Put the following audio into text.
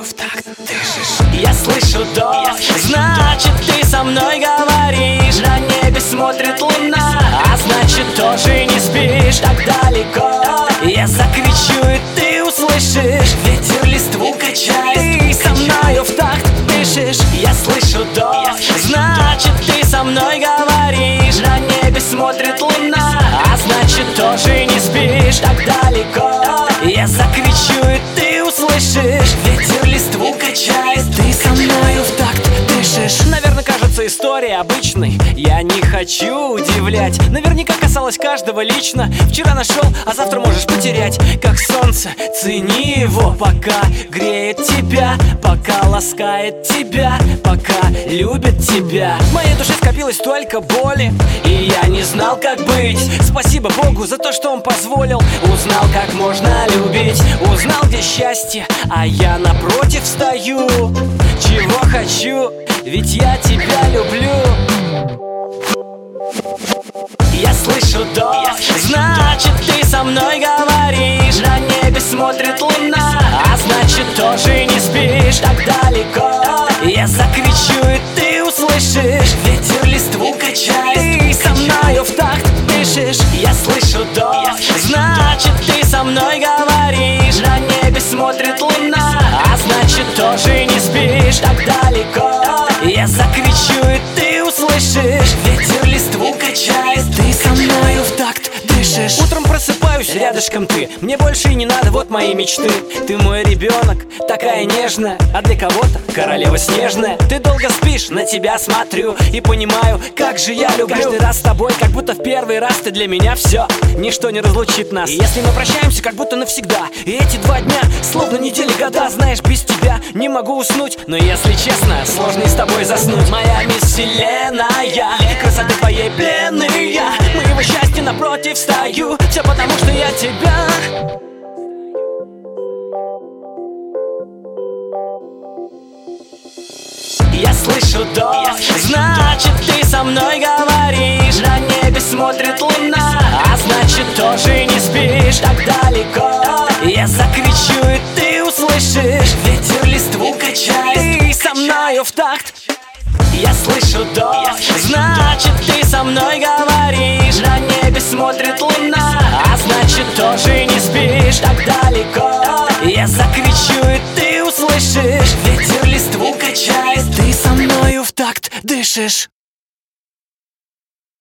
в такт дышишь. Я слышу дождь, значит ты со мной говоришь. На небе смотрит луна, а значит тоже не спишь так далеко. Я закричу, и ты услышишь. Ветер листву качает, ты со мною в такт дышишь. Я слышу дождь, значит ты со мной говоришь. На небе смотрит луна, а значит тоже не спишь так далеко. Я закричу, и ты услышишь. Ветер листву качает, ты со мною в такт дышишь. Наверное, кажется история обычной, я не хочу удивлять. Наверняка касалась каждого лично. Вчера нашел, а завтра можешь потерять. Как солнце, цени его, пока греет тебя, пока ласкает тебя, пока любит тебя. В моей душе скопилось столько боли, и я не знал, как быть. Спасибо Богу за то, что Он позволил. Узнал, как можно любить, узнал, где счастье, а я напротив стою. Чего хочу, ведь я тебя люблю. Я слышу дождь, значит ты со мной говоришь. На небе смотрит луна, а значит тоже не спишь так далеко. Я закричу, и ты услышишь. Ветер листву качает, ты со мною в такт дышишь. Я слышу дождь, значит ты со мной говоришь. На небе смотрит луна, а значит тоже не спишь так далеко. Я закричу, и ты услышишь. Ветер листву качает, ты со мною в такт дышишь. Утром просыпаюсь, рядышком ты. Мне больше и не надо, вот мои мечты. Ты мой ребенок, такая нежная, а для кого-то королева снежная. Ты долго спишь, на тебя смотрю и понимаю, как же я люблю. Каждый раз с тобой, как будто в первый раз. Ты для меня все, ничто не разлучит нас. И если мы прощаемся, как будто навсегда. И эти 2 дня, словно недели, года. Знаешь, без тебя не могу уснуть. Но если честно, сложно и с тобой заснуть. Моя мисс Вселенная, красоты твоей пленные. Моего счастья напротив стою. Все потому, что я тебя. Я слышу дождь, значит ты со мной говоришь. На небе смотрит луна, а значит тоже не спишь так далеко. Я закричу, и ты услышишь. Ветер листву качает, ты со мною в такт. Я слышу дождь, значит ты со мной говоришь. На небе смотрит луна, а значит тоже не спишь так далеко. Я закричу, и ты услышишь. Ветер листву качает, ты со мною в такт дышишь.